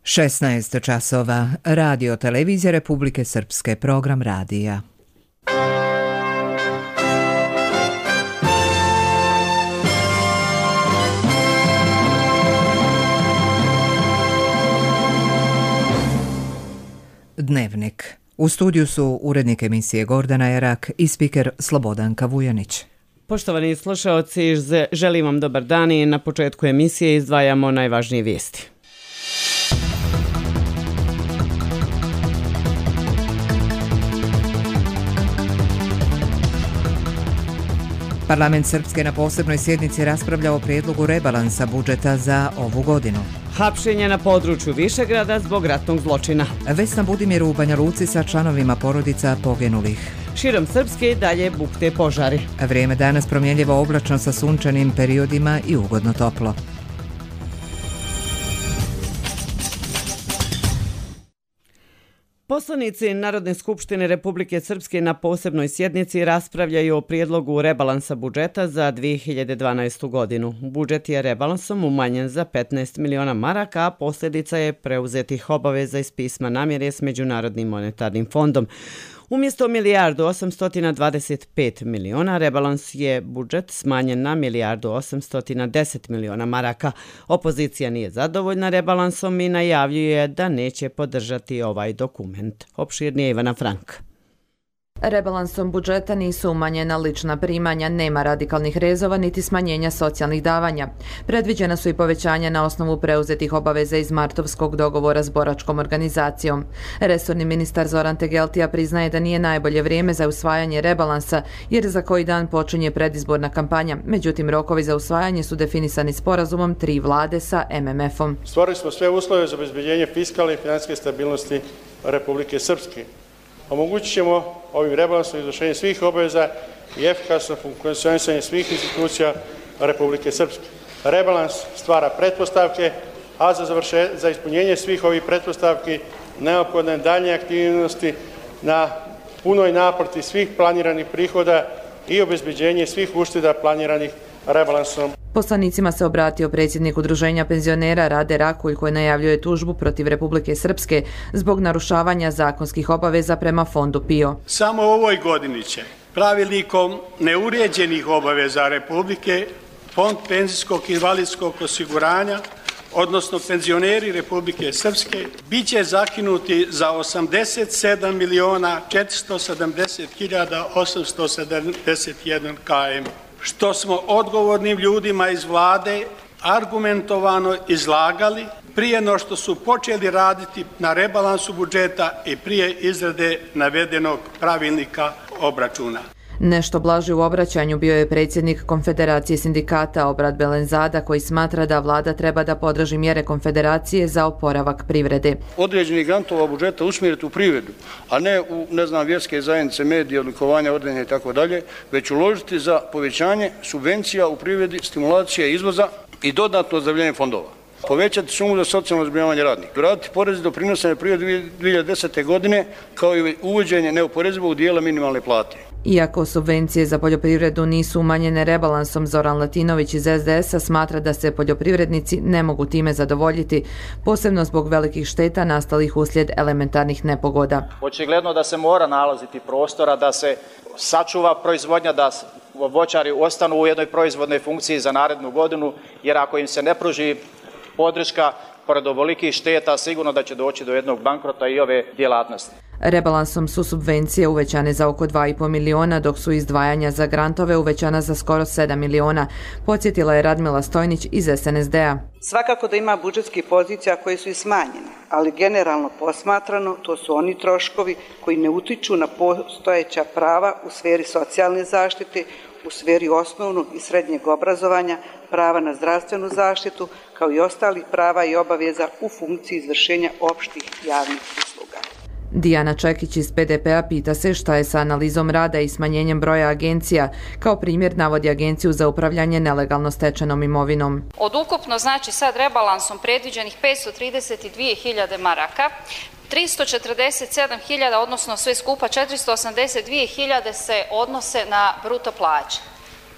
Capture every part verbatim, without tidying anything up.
šesnaest časova. Radio televizija Republike Srpske, program radija. Dnevnik. U studiju su urednik emisije Gordana Jerak i spiker Slobodanka Vujanić. Poštovani slušaoci, želim vam dobar dan i na početku emisije izdvajamo najvažnije vijesti. Parlament Srpske na posebnoj sjednici raspravlja o prijedlogu rebalansa budžeta za ovu godinu. Hapšenje na području Višegrada zbog ratnog zločina. Vesna Budimir u Banja Luci sa članovima porodica poginulih. Širom Srpske dalje bukte požari. Vrijeme danas promjenljivo oblačno sa sunčanim periodima i ugodno toplo. Poslanici Narodne skupštine Republike Srpske na posebnoj sjednici raspravljaju o prijedlogu rebalansa budžeta za dvije hiljade dvanaestu godinu. Budžet je rebalansom umanjen za petnaest miliona maraka, a posljedica je preuzetih obaveza iz pisma namjere s Međunarodnim monetarnim fondom. Umjesto milijardu osamsto dvadeset pet miliona, rebalans je budžet smanjen na milijardu osamsto deset miliona maraka. Opozicija nije zadovoljna rebalansom i najavljuje da neće podržati ovaj dokument. Opširnije Ivana Frank. Rebalansom budžeta nisu umanjena lična primanja, nema radikalnih rezova niti smanjenja socijalnih davanja. Predviđena su i povećanja na osnovu preuzetih obaveza iz martovskog dogovora s boračkom organizacijom. Resorni ministar Zoran Tegeltija priznaje da nije najbolje vrijeme za usvajanje rebalansa, jer za koji dan počinje predizborna kampanja. Međutim, rokovi za usvajanje su definisani sporazumom tri vlade sa em em efom. Stvorili smo sve uslove za obezbeđenje fiskalne i financijske stabilnosti Republike Srpske. Omogućit ćemo ovim rebalansom izvršenje svih obaveza i efikasno funkcionisanje svih institucija Republike Srpske. Rebalans stvara pretpostavke, a za, završe, za ispunjenje svih ovih pretpostavki neophodne dalje aktivnosti na punoj naplati svih planiranih prihoda i obezbeđenje svih ušteda planiranih rebalansom. Poslanicima se obratio predsjednik Udruženja penzionera Rade Rakulj, koji najavljuje tužbu protiv Republike Srpske zbog narušavanja zakonskih obaveza prema fondu P I O. Samo u ovoj godini će pravilnikom neuređenih obaveza Republike Fond penzijskog i invalidskog osiguranja, odnosno penzioneri Republike Srpske, bit će zakinuti za osamdeset sedam miliona četiristo sedamdeset hiljada osamsto sedamdeset jedan km. Što smo odgovornim ljudima iz vlade argumentovano izlagali prije no što su počeli raditi na rebalansu budžeta i prije izrade navedenog pravilnika obračuna. Nešto blaži u obraćanju bio je predsjednik Konfederacije sindikata Obrat Belenzada, koji smatra da vlada treba da podrži mjere Konfederacije za oporavak privrede. Određeni grantova budžeta usmjeriti u privredu, a ne u, ne znam, vjerske zajednice, medije, odlikovanja, ordenja i tako dalje, već uložiti za povećanje subvencija u privredi, stimulacije izvoza i dodatno ozdravljenje fondova. Povećati sumu za socijalno zbrinjavanje radnika, doraditi porez i doprinose na prije dvije hiljade desete godine, kao i uvođenje neoporezivog dijela minimalne plate. Iako subvencije za poljoprivredu nisu umanjene rebalansom, Zoran Latinović iz es de esa smatra da se poljoprivrednici ne mogu time zadovoljiti, posebno zbog velikih šteta nastalih uslijed elementarnih nepogoda. Očigledno da se mora nalaziti prostora da se sačuva proizvodnja, da voćari ostanu u jednoj proizvodnoj funkciji za narednu godinu, jer ako im se ne pruži podrška pored ovolikih šteta, sigurno da će doći do jednog bankrota i ove djelatnosti. Rebalansom su subvencije uvećane za oko dva i pol miliona, dok su izdvajanja za grantove uvećana za skoro sedam miliona, podsjetila je Radmila Stojnić iz es en es de a. Svakako da ima budžetskih pozicija koje su i smanjene, ali generalno posmatrano to su oni troškovi koji ne utiču na postojeća prava u sferi socijalne zaštite, u sferi osnovnog i srednjeg obrazovanja, prava na zdravstvenu zaštitu, kao i ostalih prava i obaveza u funkciji izvršenja opštih javnih usluga. Dijana Čekić iz pe de pe a pita se šta je sa analizom rada i smanjenjem broja agencija. Kao primjer navodi Agenciju za upravljanje nelegalno stečenom imovinom. Od ukupno, znači sad rebalansom predviđenih petsto trideset dvije hiljade maraka, tristo četrdeset sedam hiljada, odnosno sve skupa četiristo osamdeset dvije hiljade se odnose na bruto plaće.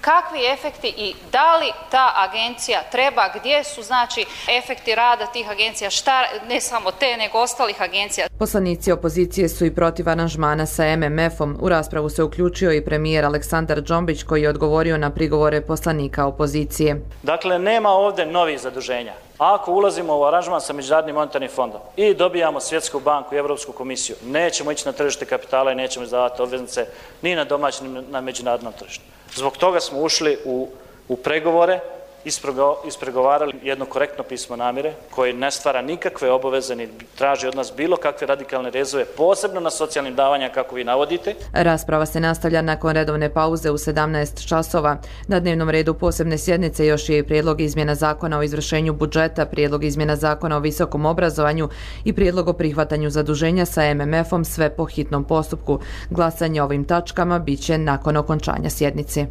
kakvi efekti i da li ta agencija treba, gdje su znači efekti rada tih agencija, šta, ne samo te, nego ostalih agencija. Poslanici opozicije su i protiv aranžmana sa M M F-om. U raspravu se uključio i premijer Aleksandar Džombić koji je odgovorio na prigovore poslanika opozicije. Dakle, nema ovdje novih zaduženja. Ako ulazimo u aranžman sa Međunarodnim monetarnim fondom i dobijamo Svjetsku banku i Europsku komisiju, nećemo ići na tržište kapitala i nećemo izdavati obveznice ni na domaćem ni na međunarodnom tržištu. Zbog toga smo ušli u, u pregovore, isprego, ispregovarali jedno korektno pismo namjere koje ne stvara nikakve obaveze ni traži od nas bilo kakve radikalne rezove, posebno na socijalnim davanja kako vi navodite. Rasprava se nastavlja nakon redovne pauze u sedamnaest časova. Na dnevnom redu posebne sjednice još je i prijedlog izmjena zakona o izvršenju budžeta, prijedlog izmjena zakona o visokom obrazovanju i prijedlog o prihvatanju zaduženja sa M M F-om, sve po hitnom postupku. Glasanje o ovim tačkama bit će nakon okončanja sjednice.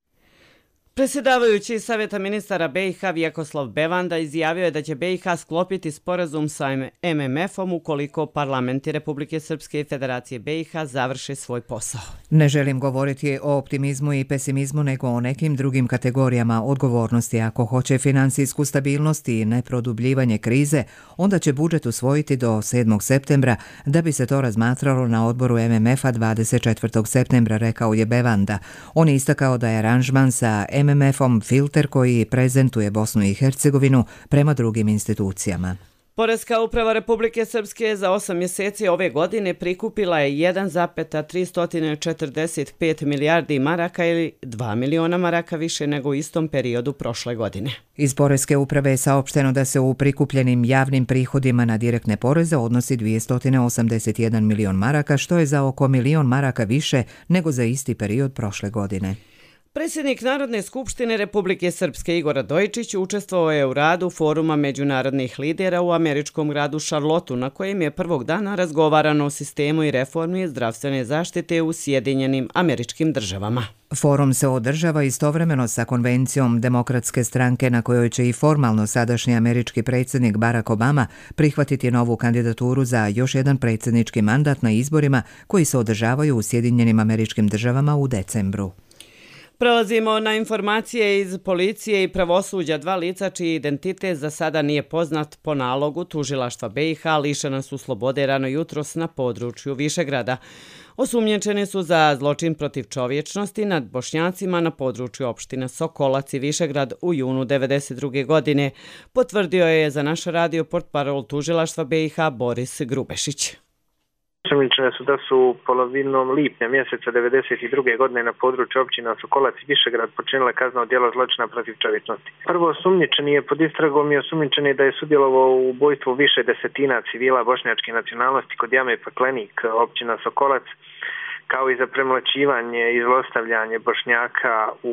Predsjedavajući Savjeta ministara B i H Vjekoslav Bevanda izjavio je da će B i H sklopiti sporazum sa M M F-om ukoliko parlamenti Republike Srpske i Federacije B i H završe svoj posao. Ne želim govoriti o optimizmu i pesimizmu nego o nekim drugim kategorijama odgovornosti. Ako hoće financijsku stabilnost i neprodubljivanje krize, onda će budžet usvojiti do sedmog septembra da bi se to razmatralo na odboru M M F-a dvadeset četvrtog septembra, rekao je Bevanda. On je istakao da je aranžman sa M M F-om filter koji prezentuje Bosnu i Hercegovinu prema drugim institucijama. Poreska uprava Republike Srpske za osam mjeseci ove godine prikupila je jedan zarez tristo četrdeset pet milijardi maraka ili dva miliona maraka više nego u istom periodu prošle godine. Iz Poreske uprave je saopšteno da se u prikupljenim javnim prihodima na direktne poreze odnosi dvjesto osamdeset jedan milion maraka, što je za oko milion maraka više nego za isti period prošle godine. Predsjednik Narodne skupštine Republike Srpske Igor Radojičić učestvovao je u radu Foruma međunarodnih lidera u američkom gradu Charlotteu, na kojem je prvog dana razgovarano o sistemu i reformi zdravstvene zaštite u Sjedinjenim Američkim Državama. Forum se održava istovremeno sa konvencijom Demokratske stranke na kojoj će i formalno sadašnji američki predsjednik Barack Obama prihvatiti novu kandidaturu za još jedan predsjednički mandat na izborima koji se održavaju u Sjedinjenim Američkim Državama u decembru. Prelazimo na informacije iz policije i pravosuđa. Dva lica čiji identitet za sada nije poznat po nalogu tužilaštva B i H lišena su slobode rano jutros na području Višegrada. Osumnjičeni su za zločin protiv čovječnosti nad Bošnjacima na području opština Sokolac i Višegrad u junu devedeset druge godine, potvrdio je za naš radio portparol tužilaštva B i H Boris Grubešić. Osumnjičene su da su polovinom lipnja mjeseca devedeset druge godine na području općina Sokolac i Višegrad počinile kazneno djelo zločina protiv čovječnosti. Prvo, osumnjičeni je pod istragom i osumnjičeni je da je sudjelovao u ubojstvu više desetina civila bošnjačke nacionalnosti kod jame Paklenik, općina Sokolac, kao i za premlaćivanje i zlostavljanje Bošnjaka u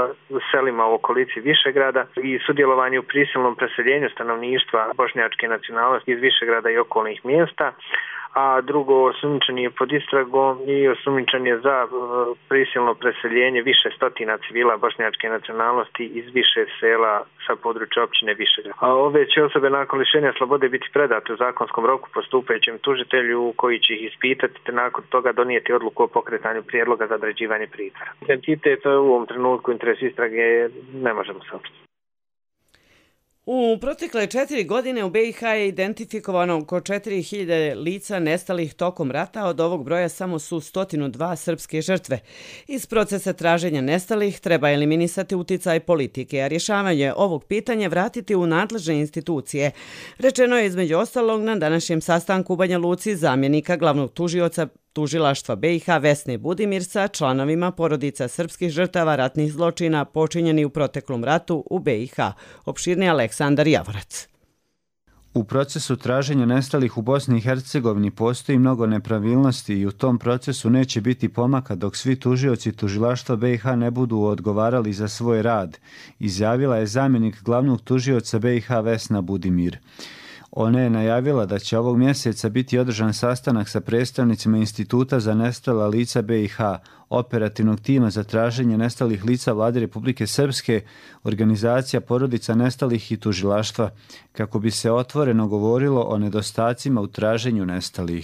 selima u okolici Višegrada i sudjelovanje u prisilnom preseljenju stanovništva bošnjačke nacionalnosti iz Višegrada i okolnih mjesta. A drugo, osumnjičen je pod istragom i osumnjičen je za prisilno preseljenje više stotina civila bošnjačke nacionalnosti iz više sela sa područja općine Višegrad. A ove će osobe nakon lišenja slobode biti predate u zakonskom roku postupajućem tužitelju koji će ih ispitati te nakon toga donijeti odluku o pokretanju prijedloga za određivanje pritvora. Identitet u ovom trenutku interes istrage ne možemo saopštiti. U protekle četiri godine u B i H je identifikovano oko četiri hiljade lica nestalih tokom rata, od ovog broja samo su sto dva srpske žrtve. Iz procesa traženja nestalih treba eliminisati uticaj politike, a rješavanje ovog pitanja vratiti u nadležne institucije. Rečeno je između ostalog na današnjem sastanku u Banja Luci zamjenika glavnog tužioca tužilaštva B i H Vesne Budimir sa članovima porodica srpskih žrtava ratnih zločina počinjeni u proteklom ratu u B i H. Opširni Aleksandar Javorac. U procesu traženja nestalih u Bosni i Hercegovini postoji mnogo nepravilnosti i u tom procesu neće biti pomaka dok svi tužioci tužilaštva B i H ne budu odgovarali za svoj rad, izjavila je zamjenik glavnog tužioca B i H Vesna Budimir. Ona je najavila da će ovog mjeseca biti održan sastanak sa predstavnicima Instituta za nestala lica B i H, operativnog tima za traženje nestalih lica Vlade Republike Srpske, organizacija porodica nestalih i tužilaštva, kako bi se otvoreno govorilo o nedostacima u traženju nestalih.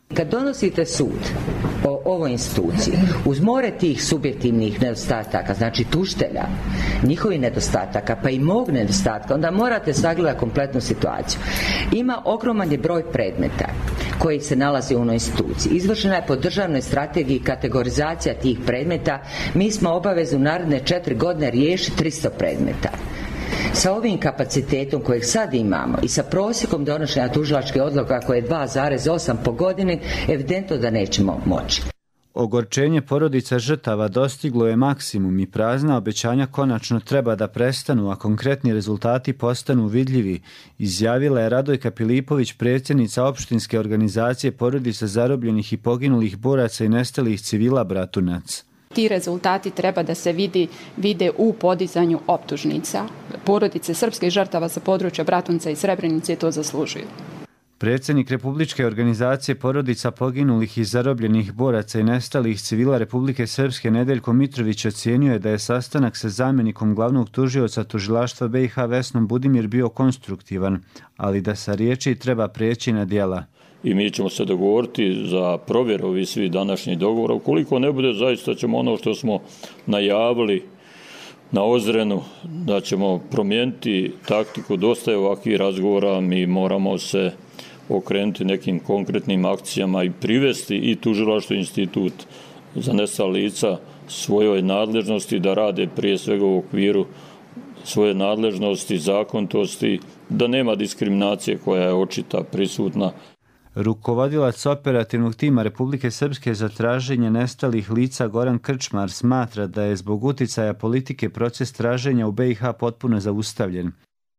Kad donosite sud o ovoj instituciji, uz more tih subjektivnih nedostataka, znači tužitelja, njihovih nedostataka, pa i mog nedostatka, onda morate sagledati kompletnu situaciju. Ima ogroman je broj predmeta koji se nalazi u onoj instituciji. Izvršena je po državnoj strategiji kategorizacija tih predmeta. Mi smo obavezni u naredne četiri godine riješiti tristo predmeta. Sa ovim kapacitetom kojeg sad imamo i sa prosjekom donošenja tužilačke odluka koje je dva zarez osam po godini, evidentno da nećemo moći. Ogorčenje porodica žrtava dostiglo je maksimum i prazna obećanja konačno treba da prestanu, a konkretni rezultati postanu vidljivi, izjavila je Radojka Pilipović, predsjednica opštinske organizacije porodica zarobljenih i poginulih boraca i nestalih civila Bratunac. Ti rezultati treba da se vidi, vide u podizanju optužnica. Porodice srpskih žrtava sa područja Bratunca i Srebrenice to zaslužuju. Predsjednik Republičke organizacije porodica poginulih i zarobljenih boraca i nestalih civila Republike Srpske Nedeljko Mitrović ocijenio je da je sastanak sa zamjenikom glavnog tužioca tužilaštva B i H Vesnom Budimir bio konstruktivan, ali da sa riječi treba prijeći na djela. I mi ćemo se dogovoriti za provjeru ovih svih današnjih dogovora. Ukoliko ne bude, zaista ćemo ono što smo najavili na Ozrenu, da ćemo promijeniti taktiku. Dosta je ovakvih razgovora, mi moramo se okrenuti nekim konkretnim akcijama i privesti i tužilaštvo institut za nestala lica svojoj nadležnosti da rade prije svega u okviru svoje nadležnosti, zakonitosti, da nema diskriminacije koja je očita prisutna. Rukovodilac operativnog tima Republike Srpske za traženje nestalih lica Goran Krčmar smatra da je zbog uticaja politike proces traženja u B i H potpuno zaustavljen.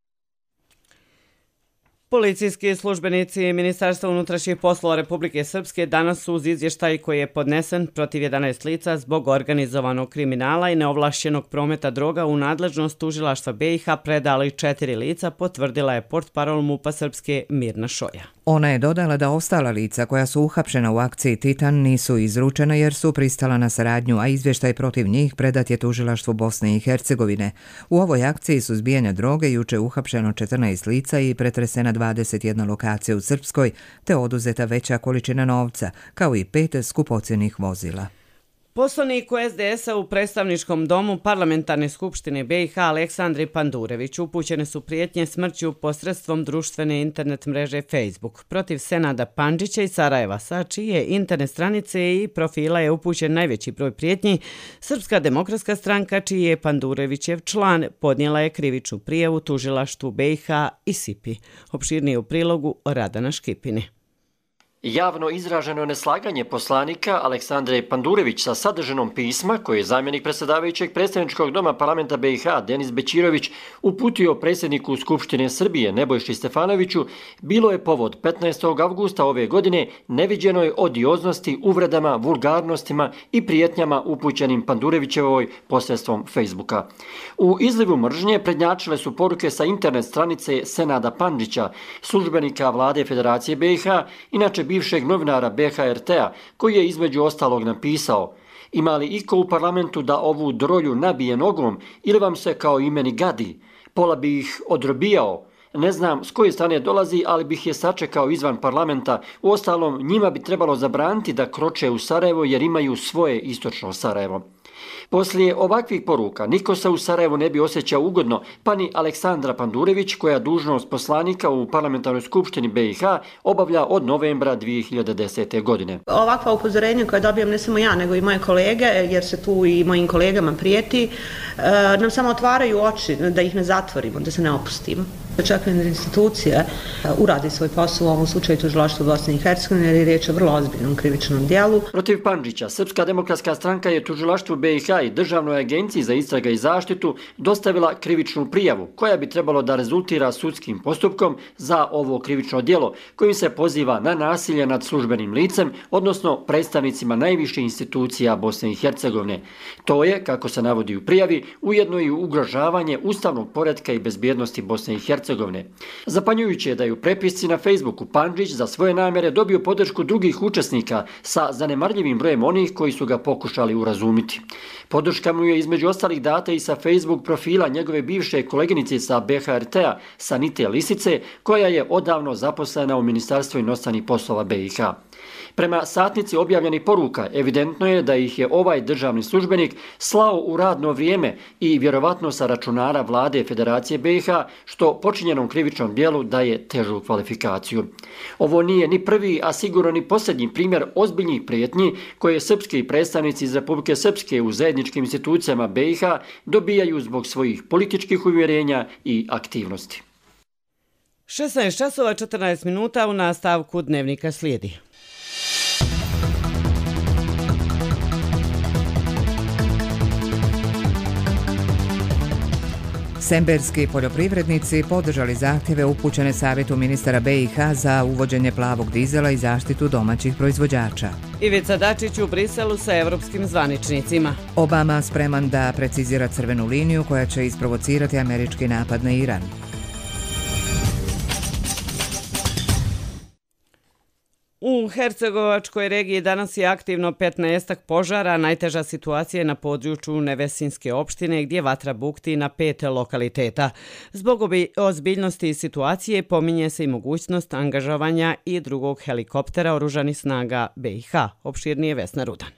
Policijski službenici Ministarstva unutrašnjih poslova Republike Srpske danas su uz izvještaj koji je podnesen protiv jedanaest lica zbog organizovanog kriminala i neovlašćenog prometa droga u nadležnost tužilaštva B i H predali četiri lica, potvrdila je portparol MUP-a Srpske Mirna Šoja. Ona je dodala da ostala lica koja su uhapšena u akciji Titan nisu izručena jer su pristala na saradnju, a izvještaj protiv njih predat je tužilaštvu Bosne i Hercegovine. U ovoj akciji suzbijanja droge juče uhapšeno četrnaest lica i pretresena dvadeset jedna lokacija u Srpskoj, te oduzeta veća količina novca, kao i pet skupocjenih vozila. Poslanik S D S-a u predstavničkom domu Parlamentarne skupštine B i H Aleksandri Pandurević upućene su prijetnje smrću posredstvom društvene internet mreže Facebook protiv Senada Pandžića iz Sarajeva, sa čije internet stranice i profila je upućen najveći broj prijetnji. Srpska demokratska stranka, čiji je Pandurevićev član, podnijela je krivičnu prijavu tužilaštvu B i H i S I P I. Opširnije u prilogu Radana Škipini. Javno izraženo neslaganje poslanika Aleksandre Pandurević sa sadrženom pisma koje je zamjenik predsjedavajućeg predstavničkog doma parlamenta B i H Denis Bećirović uputio predsjedniku Skupštine Srbije Nebojši Stefanoviću bilo je povod petnaestog avgusta ove godine neviđenoj odioznosti, uvredama, vulgarnostima i prijetnjama upućenim Pandurevićevoj posredstvom Facebooka. U izlivu mržnje prednjačile su poruke sa internet stranice Senada Pandžića, službenika vlade Federacije B i H, inače bivšeg novinara B H R T-a, koji je između ostalog napisao: ima li iko u parlamentu da ovu drolju nabije nogom ili vam se kao i meni gadi? Pola bi ih odrobijao. Ne znam s koje strane dolazi, ali bih je sačekao izvan parlamenta. Uostalom, njima bi trebalo zabraniti da kroče u Sarajevo jer imaju svoje istočno Sarajevo. Poslije ovakvih poruka niko se u Sarajevu ne bi osjećao ugodno, pa ni Aleksandra Pandurević, koja dužnost poslanika u Parlamentarnoj skupštini B i H obavlja od novembra dvije hiljade desete. godine. Ovakva upozorenja koja dobijam ne samo ja, nego i moje kolege, jer se tu i mojim kolegama prijeti, nam samo otvaraju oči da ih ne zatvorimo, da se ne opustimo. Očekujem da institucije uradi svoj posao, u ovom slučaju tužilaštvo Bosne i Hercegovine, jer je riječ o vrlo ozbiljnom krivičnom djelu. Protiv Pandžića, Srpska demokratska stranka je tužilaštvu B i H i Državnoj agenciji za istraga i zaštitu dostavila krivičnu prijavu, koja bi trebalo da rezultira sudskim postupkom za ovo krivično djelo, kojim se poziva na nasilje nad službenim licem, odnosno predstavnicima najviših institucija Bosne i Hercegovine. To je, kako se navodi u prijavi, ujedno i ugrožavanje ustavnog poretka i bezbjednosti Bosne i Hercegovine. Zapanjujuće je da je u prepisci na Facebooku Pandžić za svoje namjere dobio podršku drugih učesnika sa zanemarljivim brojem onih koji su ga pokušali urazumiti. Podrška mu je između ostalih data i sa Facebook profila njegove bivše koleginice sa B H R T-a Sanite Lisice, koja je odavno zaposlena u Ministarstvu inostranih poslova B i H. Prema satnici objavljenih poruka, evidentno je da ih je ovaj državni službenik slao u radno vrijeme i vjerovatno sa računara vlade Federacije B i H, što počinjenom krivičnom dijelu daje težu kvalifikaciju. Ovo nije ni prvi, a sigurno ni posljednji primjer ozbiljnih prijetnji koje srpski predstavnici iz Republike Srpske u zajedničkim institucijama B i H dobijaju zbog svojih političkih uvjerenja i aktivnosti. šesnaest časova četrnaest minuta, u nastavku dnevnika slijedi. Semberski poljoprivrednici podržali zahtjeve upućene Savjetu ministara B i H za uvođenje plavog dizela i zaštitu domaćih proizvođača. Ivica Dačić u Briselu sa evropskim zvaničnicima. Obama spreman da precizira crvenu liniju koja će isprovocirati američki napad na Iran. U Hercegovačkoj regiji danas je aktivno petnaestak požara, najteža situacija je na području Nevesinske opštine gdje vatra bukti na pet lokaliteta. Zbog ozbiljnosti situacije pominje se i mogućnost angažovanja i drugog helikoptera oružanih snaga B i H. Opširnije Vesna Rudan.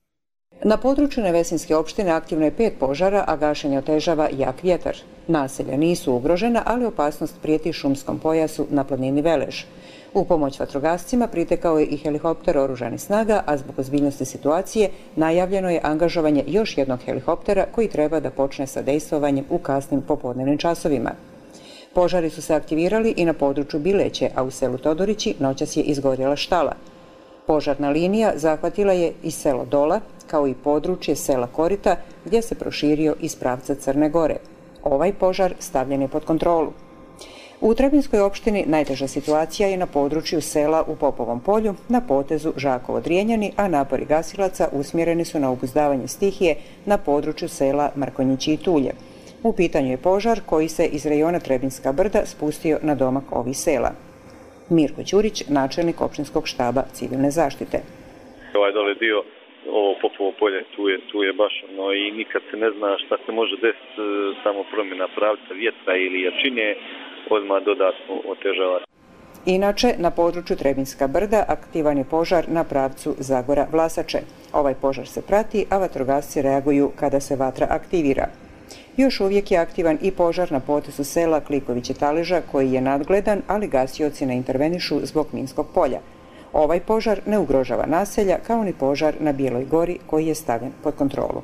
Na području Nevesinske opštine aktivno je pet požara, a gašenje otežava jak vjetar. Naselja nisu ugrožena, ali opasnost prijeti šumskom pojasu na planini Velež. U pomoć vatrogascima pritekao je i helikopter oružanih snaga, a zbog ozbiljnosti situacije najavljeno je angažovanje još jednog helikoptera koji treba da počne sa dejstvovanjem u kasnim popodnevnim časovima. Požari su se aktivirali i na području Bileće, a u selu Todorići noćas je izgorjela štala. Požarna linija zahvatila je i selo Dola, kao i područje sela Korita, gdje se proširio iz pravca Crne Gore. Ovaj požar stavljen je pod kontrolu. U Trebinskoj opštini najteža situacija je na području sela u Popovom polju, na potezu Žakovo-Drijenjani, a napori gasilaca usmjereni su na obuzdavanje stihije na području sela Mrkonjići i Tulje. U pitanju je požar koji se iz rejona Trebinska brda spustio na domak ovih sela. Mirko Ćurić, načelnik opštinskog štaba civilne zaštite. Ovaj dole dio, ovo Popovo polje, tu je, tu je baš ono i nikad se ne zna šta se može desiti, samo promjena pravca vjetra ili jačine odmah dodatno otežava. Inače, na području Trebinska brda aktivan je požar na pravcu Zagora-Vlasače. Ovaj požar se prati, a vatrogasci reaguju kada se vatra aktivira. Još uvijek je aktivan i požar na potezu sela Kliković i Taliža, koji je nadgledan, ali gasioci ne intervenišu zbog minskog polja. Ovaj požar ne ugrožava naselja, kao ni požar na Bijeloj gori, koji je stavljen pod kontrolu.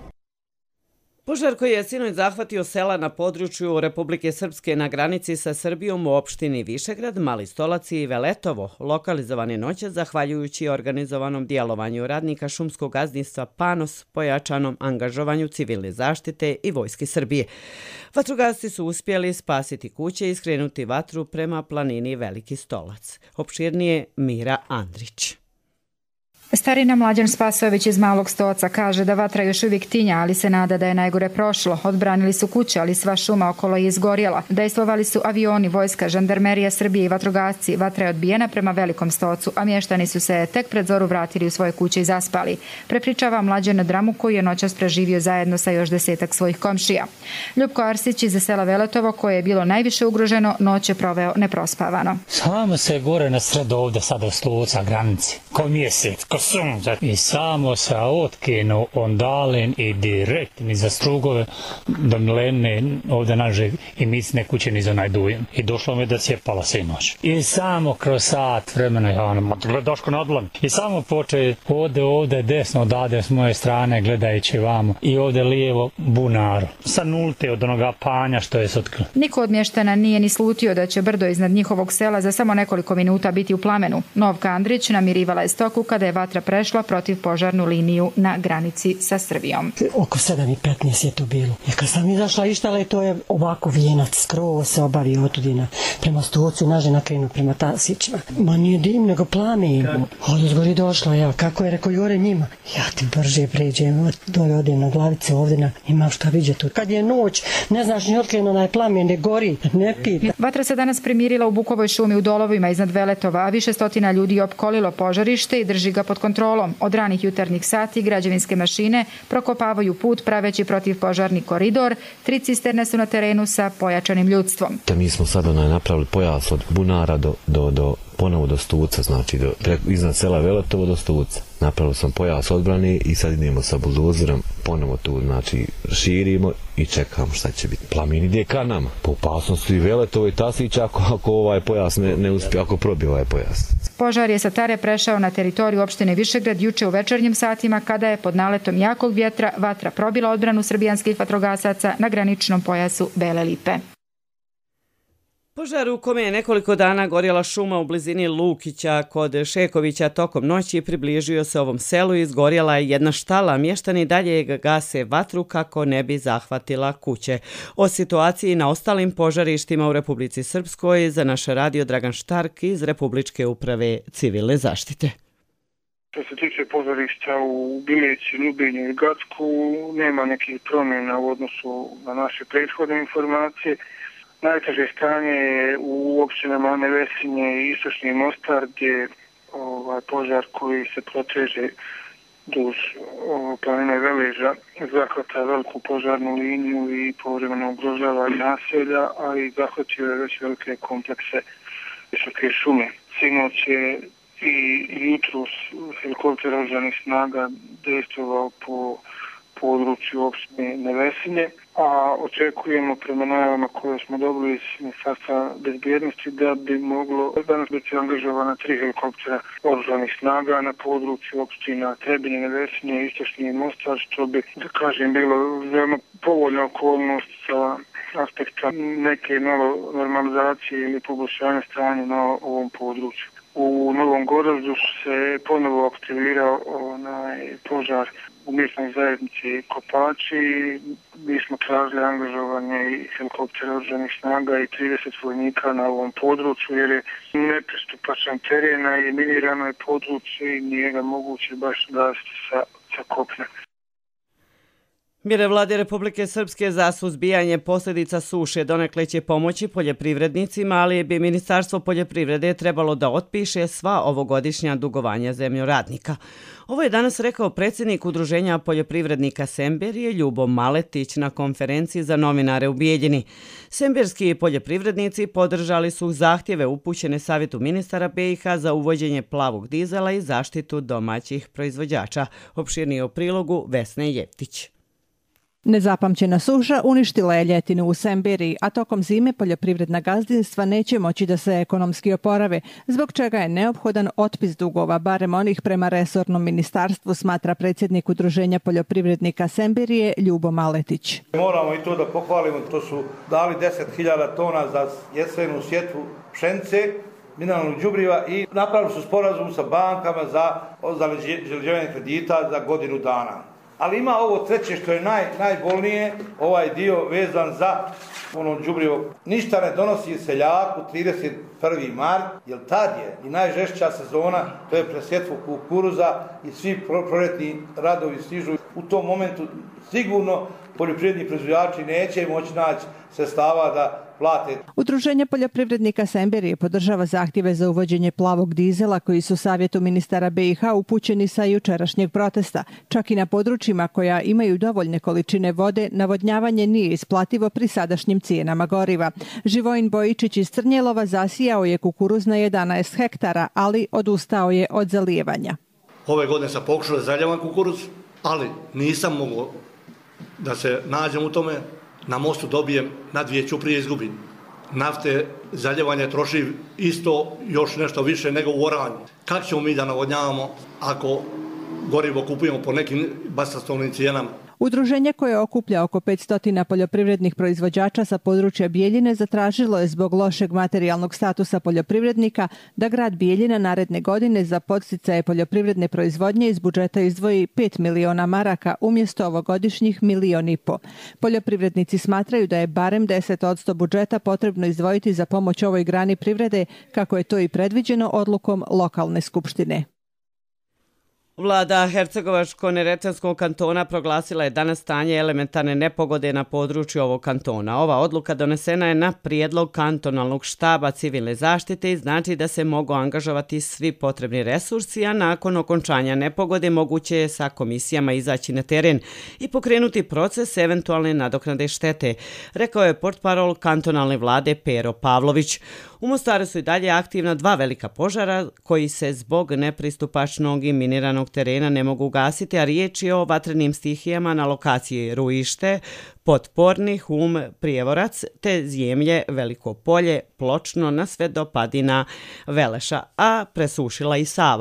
Požar koji je sinoć zahvatio sela na području Republike Srpske na granici sa Srbijom u opštini Višegrad, Mali Stolac i Veletovo, lokalizovan je noćas zahvaljujući organizovanom djelovanju radnika šumskog gazdinstva Panos, pojačanom angažovanju civilne zaštite i vojske Srbije. Vatrogasci su uspjeli spasiti kuće i skrenuti vatru prema planini Veliki Stolac. Opširnije Mira Andrić. Starina Mlađan Spasojević iz Malog Stoca kaže da vatra još uvijek tinja, ali se nada da je najgore prošlo. Odbranili su kuće, ali sva šuma okolo je izgorjela. Dejstvovali su avioni, vojska, žandarmerija Srbije i vatrogasci. Vatra je odbijena prema Velikom Stocu, a mještani su se tek pred zoru vratili u svoje kuće i zaspali. Prepričava Mlađan dramu koju je noćas preživio zajedno sa još desetak svojih komšija. Ljupko Arsić iz sela Veletovo, koje je bilo najviše ugroženo, noć je proveo neprospavano. Samo se gore na sred ovdje sada u Sloca granici, ko mjesec, ko sunđak. I samo se otkinu ondalen i direkt ni za strugove da mlene ovdje naže i micne kuće ni za najdujem. I došlo mi da cijepala se noć. I samo kroz sat vremena ja ono, gledaško na odlan. I samo poče ovdje, ovdje desno odade s moje strane gledajući vamo i ovdje lijevo bunaru. Sa nulte od onoga panja što je se otkrilo. Niko od mještana nije ni slutio da će brdo iznad njihovog sela za samo nekoliko minuta biti u plamenu. Novka Andrić namirivala je stoku kada je vatra prešla protiv požarnu liniju na granici sa Srbijom. Oko sedam i petnaest je to bilo. I kad sam izašla ištala, to je ovako vijenac, skroz se obavio otudina. Prema Stocu naže nakrenu prema Tasićima. Ma nije dim, nego plamen. Ali izgori došla, ja, kako je rekao Jore njima. Ja ti brže pređem, dole odem na glavice ovdje, na, imam šta vidjeti. Kad je noć, ne znaš ni otkreno onaj plamen, ne gori, ne pita. Vatra se danas primirila u Bukovoj šumi u Dolovima iznad Veletova, a više stotina ljudi je opkolilo požarište i drži ga pod kontrolom. Od ranih jutarnjih sati građevinske mašine prokopavaju put praveći protivpožarni koridor, tri cisterne su na terenu sa pojačanim ljudstvom. Mi smo sada napravili napravili pojas od Bunara do, do, do ponovo do Stuca, znači do, iznad sela Veletovo do Stuca. Napravili smo pojas odbrane i sad idemo sa buldozerom, ponovo tu, znači širimo i čekamo šta će biti. Plamin ide ka nama. Po opasnosti i Veletovo i Tasić ako, ako ovaj pojas ne, ne uspije, ako probije ovaj pojas. Požar je sa Tare prešao na teritoriju opštine Višegrad juče u večernjim satima kada je pod naletom jakog vjetra vatra probila odbranu srbijanskih vatrogasaca na graničnom pojasu Bele Lipe. Požar u kome je nekoliko dana gorjela šuma u blizini Lukića kod Šekovića tokom noći približio se ovom selu i izgorjela je jedna štala. Mještani dalje gase vatru kako ne bi zahvatila kuće. O situaciji na ostalim požarištima u Republici Srpskoj za naš radio Dragan Štark iz Republičke uprave civilne zaštite. Što se tiče požarišta u Bileći, Ljubinju i Gacku, nema nekih promjena u odnosu na naše prethodne informacije. Najteže stanje je u općinama Nevesinje i Istočni Mostar, gdje ovaj požar koji se proteže duž planine Veleža zahvata veliku požarnu liniju i povremeno ugrožava naselja, a i zahvatio je već velike komplekse visoke šume. Sinoć je i jutros helikopter oružanih snaga dejstvovao po području opštine Nevesinje, a očekujemo prema najavama koje smo dobili iz Ministarstva bezbjednosti da bi moglo danas biti angažovana tri helikoptera oružanih snaga na području opština Trebinje, Nevesinje i Istočni Mostar, što bi, da kažem, bilo veoma povoljna okolnost sa aspekta neke malo normalizacije ili poboljšanja stanja na ovom području. U Novom Goraždu se ponovo aktivirao onaj požar u mjesnoj zajednici Kopači. Mi smo tražili angažovanje i helikoptera oružanih snaga i trideset vojnika na ovom području jer je nepristupačan terena i minirano je područje i nije ga moguće baš gasiti sa, sa kopna. Mjere vlade Republike Srpske za suzbijanje posljedica suše donekle će pomoći poljoprivrednicima, ali bi Ministarstvo poljoprivrede trebalo da otpiše sva ovogodišnja dugovanja zemljoradnika. Ovo je danas rekao predsjednik Udruženja poljoprivrednika Semberije Ljubo Maletić na konferenciji za novinare u Bijeljini. Semberski poljoprivrednici podržali su zahtjeve upućene Savjetu ministara B i H za uvođenje plavog dizela i zaštitu domaćih proizvođača. Opširnije o prilogu Vesne Jeftić. Nezapamćena suša uništila je ljetinu u Semberiji, a tokom zime poljoprivredna gazdinstva neće moći da se ekonomski oporave, zbog čega je neophodan otpis dugova, barem onih prema resornom ministarstvu, smatra predsjednik Udruženja poljoprivrednika Semberije Ljubo Maletić. Moramo i to da pohvalimo, to su dali deset hiljada tona za jesenu sjetvu pšenice, mineralnog đubriva i napravili su sporazum sa bankama za zaleđivanje kredita za godinu dana. Ali ima ovo treće što je naj, najbolnije, ovaj dio vezan za ono đubrivo. Ništa ne donosi seljaku trideset prvi mart, jer tad je i najžešća sezona, to je presjetvo kukuruza i svi proljetni radovi stižu. U tom momentu sigurno poljoprivredni proizvođači neće moći naći sredstava da plate. Udruženje poljoprivrednika Semberije podržava zahtjeve za uvođenje plavog dizela koji su Savjetu ministara B i H upućeni sa jučerašnjeg protesta. Čak i na područjima koja imaju dovoljne količine vode, navodnjavanje nije isplativo pri sadašnjim cijenama goriva. Živojin Bojičić iz Crnjelova zasijao je kukuruz na jedanaest hektara, ali odustao je od zalijevanja. Ove godine sam pokušao da zaljevam kukuruz, ali nisam mogao da se nađem u tome. Na mostu dobijem, na dvije ćuprije izgubim. Nafte, zaljevanje troši isto, još nešto više nego u oranju. Kako ćemo mi da navodnjavamo ako gorivo kupujemo po nekim basastovnim cijenama? Udruženje koje okuplja oko petsto poljoprivrednih proizvođača sa područja Bijeljine zatražilo je zbog lošeg materijalnog statusa poljoprivrednika da grad Bijeljina naredne godine za podsticaje poljoprivredne proizvodnje iz budžeta izdvoji pet miliona maraka umjesto ovogodišnjih milion i po. Poljoprivrednici smatraju da je barem deset posto budžeta potrebno izdvojiti za pomoć ovoj grani privrede, kako je to i predviđeno odlukom lokalne skupštine. Vlada Hercegovačko-neretvanskog kantona proglasila je danas stanje elementarne nepogode na području ovog kantona. Ova odluka donesena je na prijedlog kantonalnog štaba civilne zaštite i znači da se mogu angažovati svi potrebni resursi, a nakon okončanja nepogode moguće je sa komisijama izaći na teren i pokrenuti proces eventualne nadoknade štete, rekao je portparol kantonalne vlade Pero Pavlović. U Mostaru su i dalje aktivna dva velika požara koji se zbog nepristupačnog i miniranog terena ne mogu ugasiti, a riječ je o vatrenim stihijama na lokaciji Ruište, Potporni, Hum, Prijevorac te Zjemlje, Veliko polje, Pločno na sve do padina Veleša, a presušila i Sava.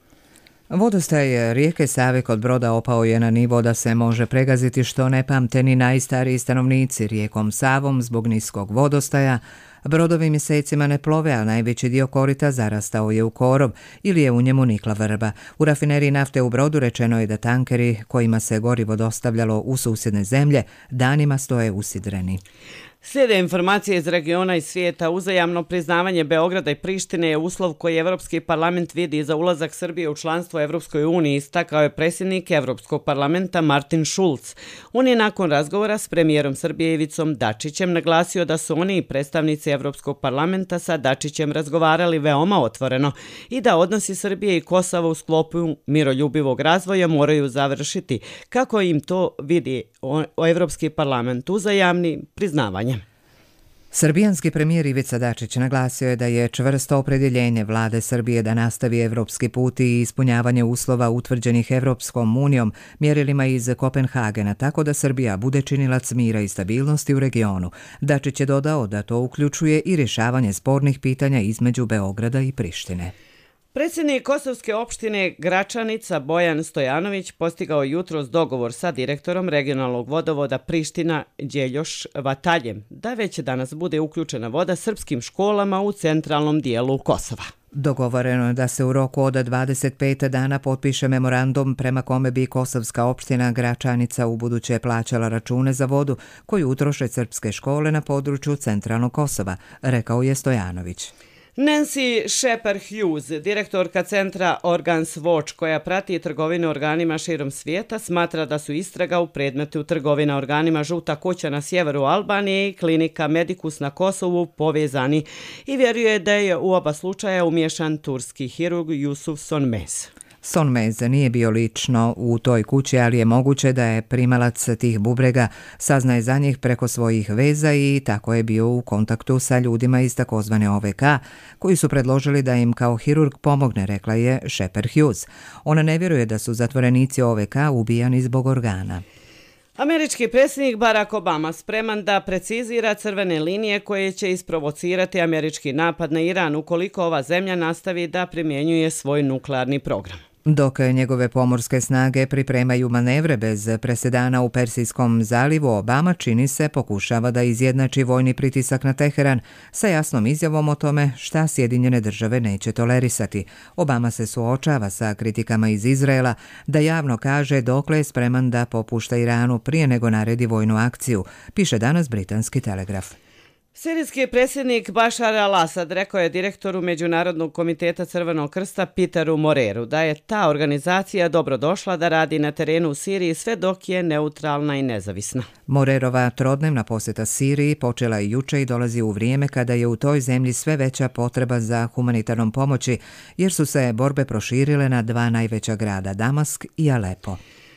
Vodostaj rijeke Save kod Broda opao je na nivo da se može pregaziti što ne pamte ni najstariji stanovnici rijekom Savom zbog niskog vodostaja. Brodovi mjesecima ne plove, a najveći dio korita zarastao je u korov ili je u njemu nikla vrba. U rafineriji nafte u Brodu rečeno je da tankeri kojima se gorivo dostavljalo u susjedne zemlje danima stoje usidreni. Slijede informacije iz regiona i svijeta. Uzajamno priznavanje Beograda i Prištine je uslov koji Evropski parlament vidi za ulazak Srbije u članstvo Evropskoj uniji, istakao je predsjednik Evropskog parlamenta Martin Schulz. On je nakon razgovora s premijerom Srbije Ivicom Dačićem naglasio da su oni i predstavnici Evropskog parlamenta sa Dačićem razgovarali veoma otvoreno i da odnosi Srbije i Kosova u sklopu miroljubivog razvoja moraju završiti, kako im to vidi Evropski parlament, uzajamni priznavanje. Srbijanski premijer Ivica Dačić naglasio je da je čvrsto opredjeljenje vlade Srbije da nastavi evropski put i ispunjavanje uslova utvrđenih Evropskom unijom mjerilima iz Kopenhagena, tako da Srbija bude činilac mira i stabilnosti u regionu. Dačić je dodao da to uključuje i rješavanje spornih pitanja između Beograda i Prištine. Predsjednik Kosovske opštine Gračanica Bojan Stojanović postigao jutros dogovor sa direktorom regionalnog vodovoda Priština Đeljoš Vataljem da već danas bude uključena voda srpskim školama u centralnom dijelu Kosova. Dogovoreno je da se u roku od dvadeset pet dana potpiše memorandum prema kome bi Kosovska opština Gračanica ubuduće plaćala račune za vodu koju utroše srpske škole na području centralnog Kosova, rekao je Stojanović. Nancy Shepherd-Hughes, direktorka centra Organs Watch koja prati trgovinu organima širom svijeta, smatra da su istraga u predmetu trgovina organima Žuta kuća na sjeveru Albanije i klinika Medicus na Kosovu povezani i vjeruje da je u oba slučaja umješan turski hirurg Yusuf Sonmez. Sonmez nije bio lično u toj kući, ali je moguće da je primalac tih bubrega saznaje za njih preko svojih veza i tako je bio u kontaktu sa ljudima iz takozvane O V K, koji su predložili da im kao hirurg pomogne, rekla je Shepherd-Hughes. Ona ne vjeruje da su zatvorenici O V K ubijani zbog organa. Američki predsjednik Barack Obama spreman da precizira crvene linije koje će isprovocirati američki napad na Iran ukoliko ova zemlja nastavi da primjenjuje svoj nuklearni program. Dok njegove pomorske snage pripremaju manevre bez presedana u Persijskom zalivu, Obama čini se pokušava da izjednači vojni pritisak na Teheran sa jasnom izjavom o tome šta Sjedinjene države neće tolerisati. Obama se suočava sa kritikama iz Izraela da javno kaže dokle je spreman da popušta Iranu prije nego naredi vojnu akciju, piše danas britanski Telegraf. Sirijski predsjednik Bashar al-Assad rekao je direktoru Međunarodnog komiteta Crvenog krsta Peteru Moreru da je ta organizacija dobrodošla da radi na terenu u Siriji sve dok je neutralna i nezavisna. Morerova trodnevna posjeta Siriji počela je juče i dolazi u vrijeme kada je u toj zemlji sve veća potreba za humanitarnom pomoći jer su se borbe proširile na dva najveća grada, Damask i Alepo.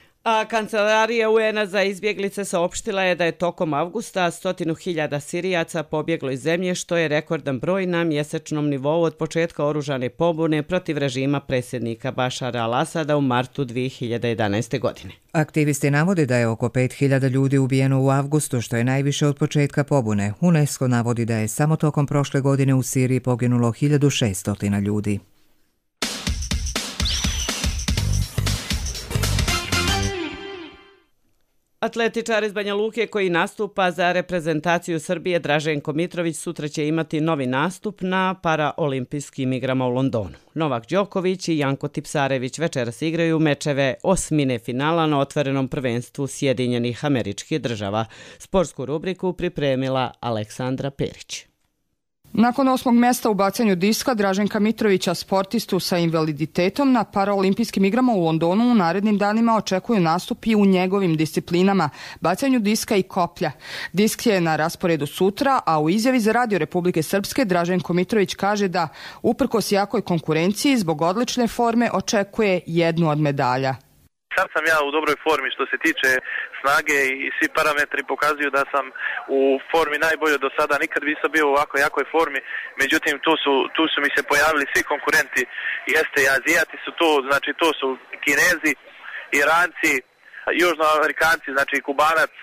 A kancelarija U N-a za izbjeglice saopštila je da je tokom avgusta stotinu hiljada Sirijaca pobjeglo iz zemlje, što je rekordan broj na mjesečnom nivou od početka oružane pobune protiv režima predsjednika Bashara al-Assada u martu dvije hiljade jedanaeste. godine. Aktivisti navode da je oko pet hiljada ljudi ubijeno u avgustu, što je najviše od početka pobune. UNESCO navodi da je samo tokom prošle godine u Siriji poginulo hiljadu šesto ljudi. Atletičar iz Banja Luke koji nastupa za reprezentaciju Srbije Draženko Mitrović sutra će imati novi nastup na paraolimpijskim igrama u Londonu. Novak Đoković i Janko Tipsarević večeras igraju mečeve osmine finala na otvorenom prvenstvu Sjedinjenih Američkih Država. Sportsku rubriku pripremila Aleksandra Perić. Nakon osmog mjesta u bacanju diska Draženka Mitrovića, sportistu sa invaliditetom, na paraolimpijskim igrama u Londonu u narednim danima očekuju nastup i u njegovim disciplinama, bacanju diska i koplja. Disk je na rasporedu sutra, a u izjavi za Radio Republike Srpske Draženko Mitrović kaže da, uprkos jakoj konkurenciji, zbog odlične forme očekuje jednu od medalja. Sad sam ja u dobroj formi što se tiče snage i svi parametri pokazuju da sam u formi najbolje do sada. Nikad nisam bio u ovako jakoj formi, međutim tu su, tu su mi se pojavili svi konkurenti, jeste i Azijati su tu, znači to su Kinezi, Iranci, Južnoamerikanci, znači Kubanac,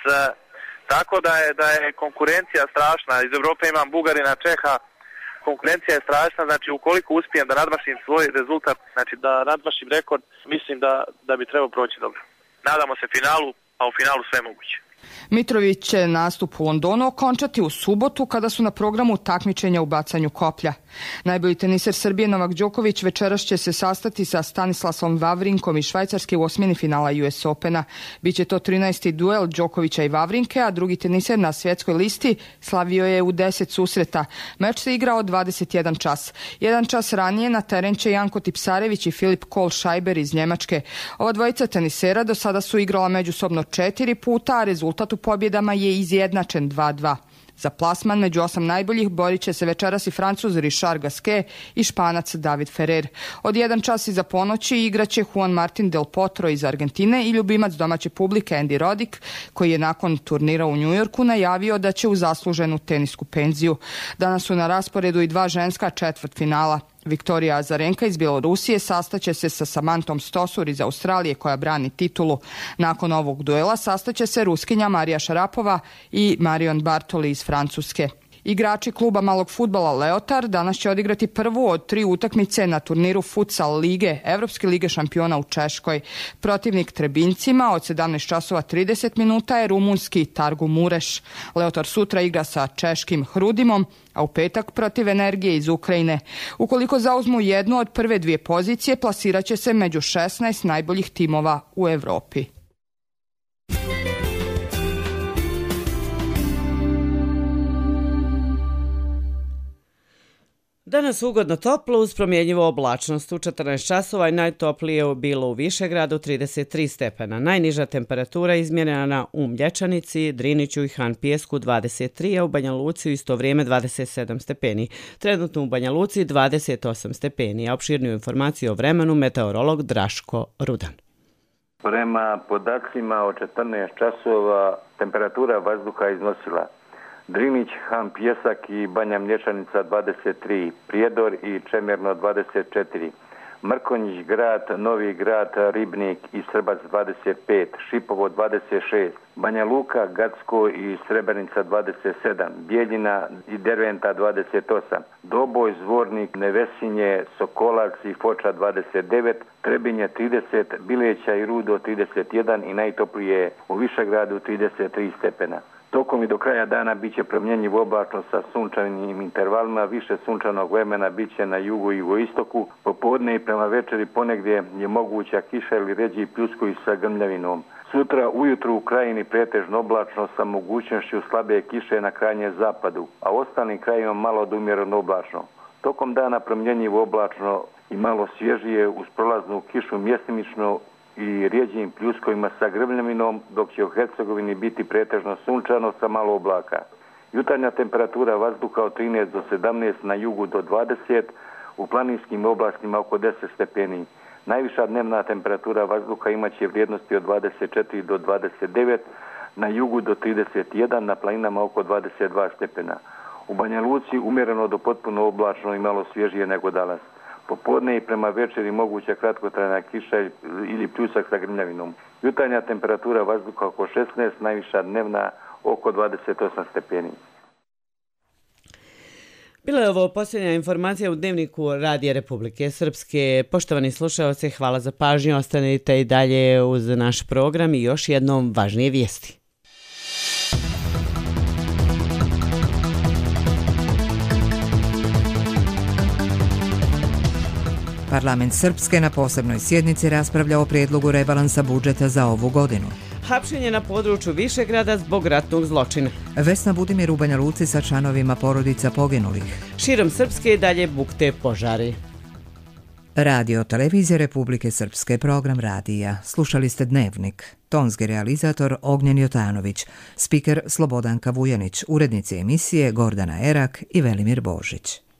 tako da je, da je konkurencija strašna. Iz Evrope imam Bugarina, Čeha, konkurencija je strašna, znači ukoliko uspijem da nadmašim svoj rezultat, znači da nadmašim rekord, mislim da, da bi trebao proći dobro. Nadamo se finalu, a u finalu sve moguće. Mitrović će nastup u Londonu okončati u subotu kada su na programu takmičenja u bacanju koplja. Najbolji teniser Srbije Novak Đoković večeras će se sastati sa Stanislasom Vavrinkom iz Švajcarske u osmini finala U S Opena. Biće to trinaesti duel Đokovića i Vavrinke, a drugi teniser na svjetskoj listi slavio je u deset susreta. Meč se igrao dvadeset jedan čas. Jedan čas ranije na teren će Janko Tipsarević i Filip Kohlschreiber iz Njemačke. Ova dvojica tenisera do sada su igrala međusobno četiri puta, a rezultat u pobjedama je izjednačen dva dva. Za plasman među osam najboljih borit će se večeras i Francuz Richard Gasquet i Španac David Ferrer. Od jedan čas iza ponoći igraće Juan Martin Del Potro iz Argentine i ljubimac domaće publike Andy Roddick, koji je nakon turnira u Njujorku najavio da će u zasluženu tenisku penziju. Danas su na rasporedu i dva ženska četvrtfinala. Viktorija Azarenka iz Bjelorusije sastaće se sa Samantom Stosur iz Australije koja brani titulu. Nakon ovog duela sastaće se Ruskinja Marija Šarapova i Marion Bartoli iz Francuske. Igrači kluba malog fudbala Leotar danas će odigrati prvu od tri utakmice na turniru Futsal lige, Evropske lige šampiona u Češkoj. Protivnik Trebincima od sedamnaest časova trideset minuta je rumunski Targu Mureš. Leotar sutra igra sa češkim Hrudimom, a u petak protiv Energije iz Ukrajine. Ukoliko zauzmu jednu od prve dvije pozicije, plasirat će se među šesnaest najboljih timova u Evropi. Danas ugodno toplo uz promjenjivu oblačnost. U četrnaest časova i najtoplije bilo u Višegradu trideset tri stepena. Najniža temperatura izmjerena u Mlječanici, Driniću i Han Pijesku dvadeset tri, a u Banja Luci u isto vrijeme dvadeset sedam stepeni. Trenutno u Banja Luci dvadeset osam stepeni, a opširniju informaciju o vremenu meteorolog Draško Rudan. Prema podacima od četrnaest časova temperatura vazduha iznosila Drinić, Han Pijesak i Banja Mlječanica dvadeset tri, Prijedor i Čemerno dvadeset četiri, Mrkonjić grad, Novi grad, Ribnik i Srbac dvadeset pet, Šipovo dvadeset šest, Banja Luka, Gacko i Srebrenica dvadeset sedam, Bijeljina i Derventa dvadeset osam, Doboj, Zvornik, Nevesinje, Sokolac i Foča dvadeset devet, Trebinje trideset, Bileća i Rudo trideset jedan i najtoplije u Višegradu trideset tri stepena. Tokom i do kraja dana bit će promjenjiv oblačno sa sunčanim intervalima, više sunčanog vremena bit će na jugu i jugoistoku, popodne i prema večeri ponegdje je moguća kiša ili ređi pljuskovi sa grmljavinom. Sutra ujutru u krajini pretežno oblačno sa mogućnošću slabe kiše na krajnjem zapadu, a u ostalim krajima malo od umjereno oblačno. Tokom dana promjenjivo oblačno i malo svježije uz prolaznu kišu mjestimično i rijeđim pljuskovima sa grmljavinom, dok će u Hercegovini biti pretežno sunčano sa malo oblaka. Jutarnja temperatura vazduha od trinaest do sedamnaest, na jugu do dvadeset, u planinskim oblastima oko deset stepeni. Najviša dnevna temperatura vazduha imaće vrijednosti od dvadeset četiri do dvadeset devet, na jugu do trideset jedan, na planinama oko dvadeset dva stepena. U Banja Luci umjereno do potpuno oblačno i malo svježije nego danas. Popodne i prema večeri moguća kratkotrajna kiša ili pljusak sa grmljavinom. Jutarnja temperatura vazduha oko šesnaest, najviša dnevna oko dvadeset osam stepeni. Bila je ovo posljednja informacija u dnevniku Radija Republike Srpske. Poštovani slušalci, hvala za pažnju. Ostanite i dalje uz naš program i još jednom važnije vijesti. Parlament Srpske na posebnoj sjednici raspravlja o prijedlogu rebalansa budžeta za ovu godinu. Hapšenje na području Višegrada zbog ratnog zločina. Vesna Budimir u Banja Luci sa članovima porodica poginulih. Širom Srpske i dalje bukte požari. Radio Televizije Republike Srpske, program radija. Slušali ste Dnevnik. Tonski realizator Ognjen Jotanović, spiker Slobodanka Vujanić, urednici emisije Gordana Erak i Velimir Božić.